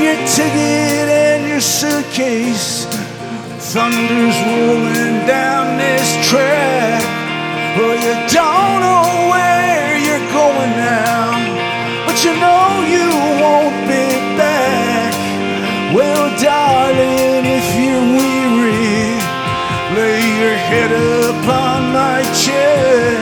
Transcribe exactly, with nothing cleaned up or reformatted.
your ticket and your suitcase. Thunder's rolling down this track. Well, you don't know where you're going now, but you know you won't be back. Well,